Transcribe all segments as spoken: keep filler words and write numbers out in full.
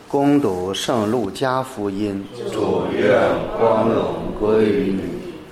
恭读圣路加福音。 主愿光荣归于你。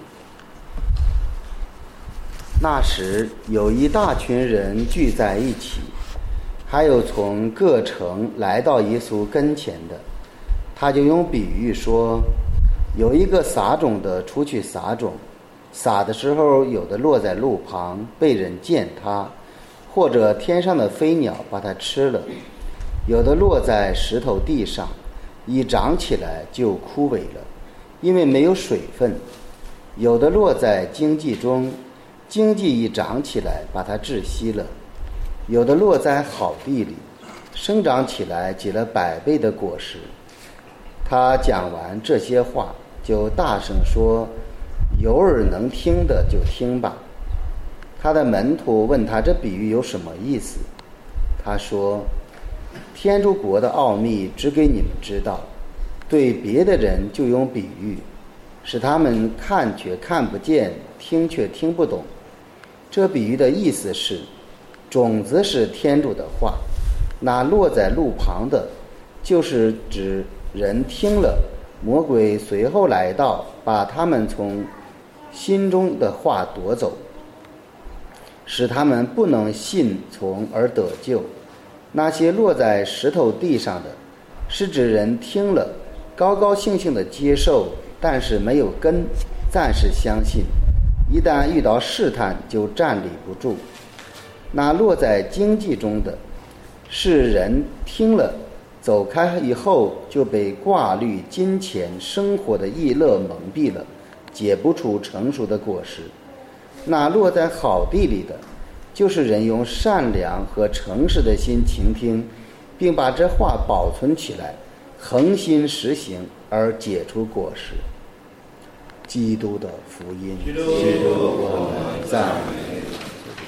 那时有一大群人聚在一起，还有从各城来到耶稣跟前的，他就用比喻说，有一个撒种的出去撒种，撒的时候，有的落在路旁，被人践踏，或者天上的飞鸟把它吃了；有的落在石头地上，一长起来就枯萎了，因为没有水分；有的落在荆棘中，荆棘一长起来把它窒息了；有的落在好地里，生长起来结了百倍的果实。他讲完这些话，就大声说，有耳能听的就听吧。他的门徒问他这比喻有什么意思，他说，天主国的奥秘只给你们知道，对别的人就用比喻，使他们看却看不见，听却听不懂。这比喻的意思是，种子是天主的话，那落在路旁的，就是指人听了，魔鬼随后来到，把他们从心中的话夺走，使他们不能信从而得救。那些落在石头地上的，是指人听了，高高兴兴地接受，但是没有根，暂时相信，一旦遇到试探就站立不住。那落在荆棘中的，是人听了，走开以后就被挂虑、金钱、生活的逸乐蒙蔽了，结不出成熟的果实。那落在好地里的，就是人用善良和诚实的心倾听，并把这话保存起来，恒心实行而结出果实。基督的福音。 基督，我们赞美你。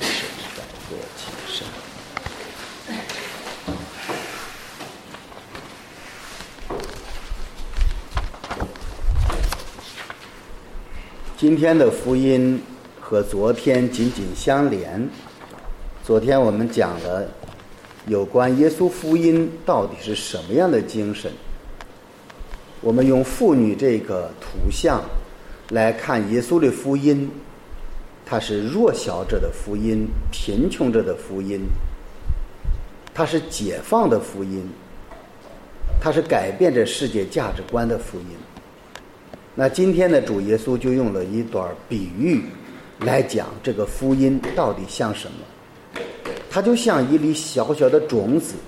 今天的福音和昨天紧紧相连。昨天我们讲了有关耶稣福音到底是什么样的精神。我们用妇女这个图像来看耶稣的福音，它是弱小者的福音，贫穷者的福音，它是解放的福音，它是改变着世界价值观的福音。那今天的主耶稣就用了一段比喻来讲这个福音到底像什么。它就像一粒小小的种子，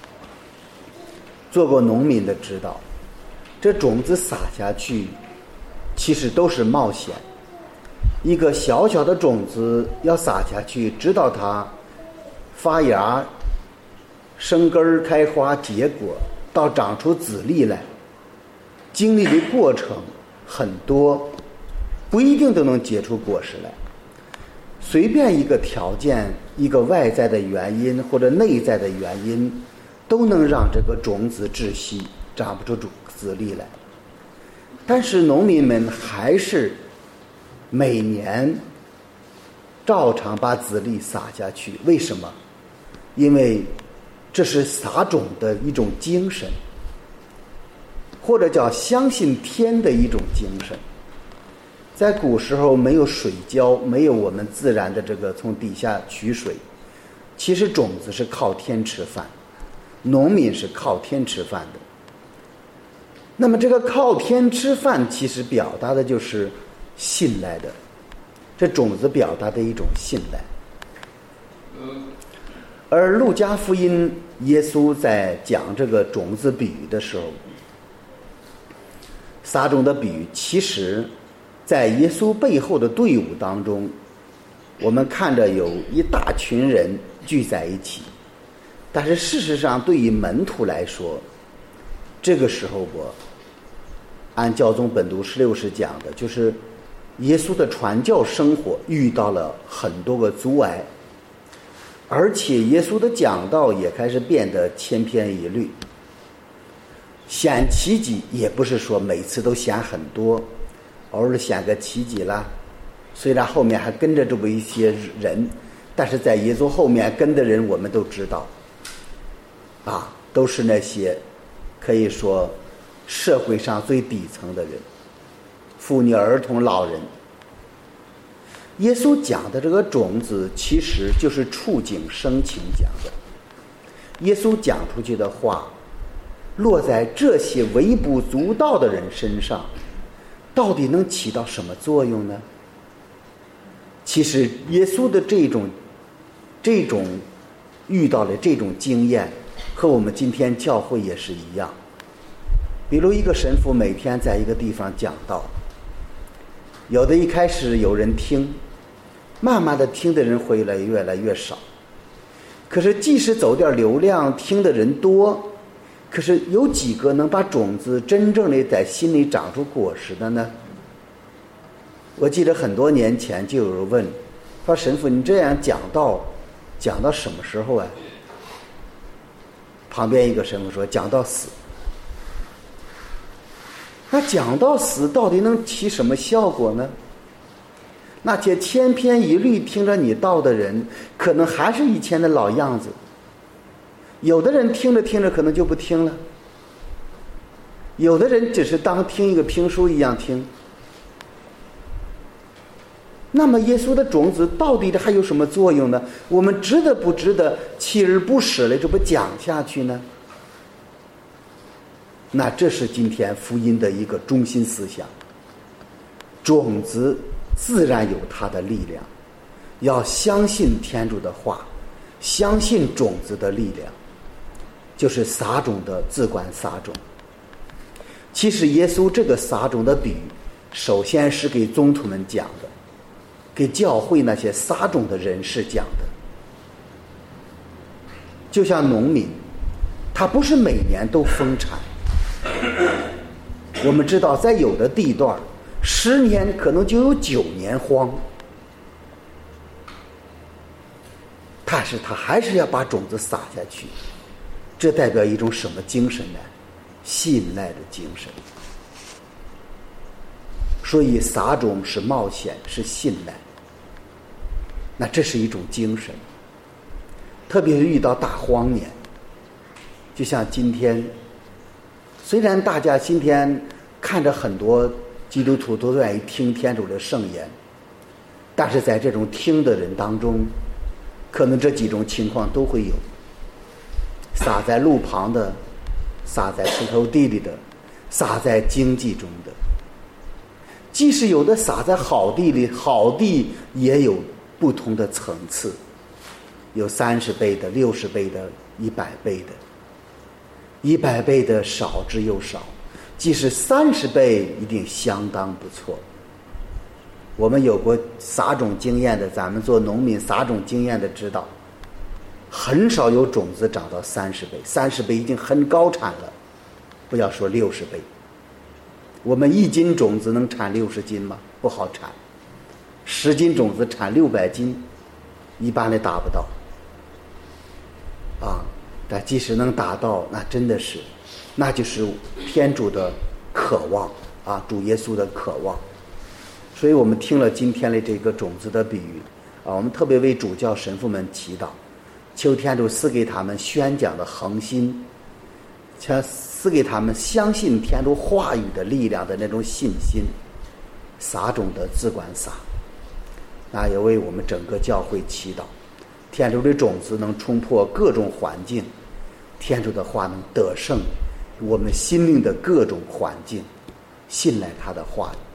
做过农民的知道，这种子撒下去其实都是冒险。一个小小的种子要撒下去，直到它发芽、生根、开花、结果，到长出籽粒来，经历的过程很多，不一定都能结出果实来。随便一个条件，一个外在的原因或者内在的原因，都能让这个种子窒息，长不出籽粒来。但是农民们还是每年照常把籽粒撒下去。为什么？因为这是撒种的一种精神，或者叫相信天的一种精神。在古时候没有水浇，没有我们自然的这个从底下取水，其实种子是靠天吃饭，农民是靠天吃饭的。那么这个靠天吃饭其实表达的就是信赖的，这种子表达的一种信赖。而路加福音耶稣在讲这个种子比喻的时候，撒种的比喻，其实在耶稣背后的队伍当中，我们看着有一大群人聚在一起，但是事实上对于门徒来说，这个时候我按教宗本笃十六世讲的，就是耶稣的传教生活遇到了很多个阻碍，而且耶稣的讲道也开始变得千篇一律，显奇迹也不是说每次都显很多，偶尔显个奇迹啦，虽然后面还跟着这么一些人，但是在耶稣后面跟的人我们都知道啊，都是那些可以说社会上最底层的人，妇女、儿童、老人。耶稣讲的这个种子其实就是触景生情讲的。耶稣讲出去的话落在这些微不足道的人身上，到底能起到什么作用呢？其实耶稣的这种这种遇到的这种经验和我们今天教会也是一样。比如一个神父每天在一个地方讲道，有的一开始有人听，慢慢的听的人会来越来越少。可是即使走点流量，听的人多，可是有几个能把种子真正的在心里长出果实的呢？我记得很多年前就有人问说，神父你这样讲道讲到什么时候啊？旁边一个神父说，讲到死。那讲到死到底能起什么效果呢？那些千篇一律听着你道的人，可能还是以前的老样子。有的人听着听着可能就不听了，有的人只是当听一个评书一样听。那么耶稣的种子到底还有什么作用呢？我们值得不值得锲而不舍的这不讲下去呢？那这是今天福音的一个中心思想。种子自然有它的力量，要相信天主的话，相信种子的力量，就是撒种的自管撒种。其实耶稣这个撒种的比喻，首先是给宗徒们讲的，给教会那些撒种的人士讲的。就像农民，他不是每年都丰产。我们知道在有的地段十年可能就有九年荒，但是他还是要把种子撒下去。这代表一种什么精神呢？信赖的精神。所以撒种是冒险，是信赖，那这是一种精神。特别是遇到大荒年，就像今天，虽然大家今天看着很多基督徒都愿意听天主的圣言，但是在这种听的人当中，可能这几种情况都会有。撒在路旁的，撒在石头地里的，撒在经济中的。即使有的撒在好地里，好地也有不同的层次，有三十倍的、六十倍的、一百倍的。一百倍的少之又少，即使三十倍一定相当不错。我们有过撒种经验的，咱们做农民撒种经验的知道，很少有种子长到三十倍，三十倍已经很高产了，不要说六十倍。我们一斤种子能产六十斤吗？不好产。十斤种子产六百斤，一般的达不到。啊，但即使能达到，那真的是，那就是天主的渴望啊，主耶稣的渴望。所以我们听了今天的这个种子的比喻啊，我们特别为主教神父们祈祷，求天主赐给他们宣讲的恒心，求赐给他们相信天主话语的力量的那种信心，撒种的自管撒。那也为我们整个教会祈祷，天主的种子能冲破各种环境，天主的话能得胜我们心灵的各种环境，信赖他的话语。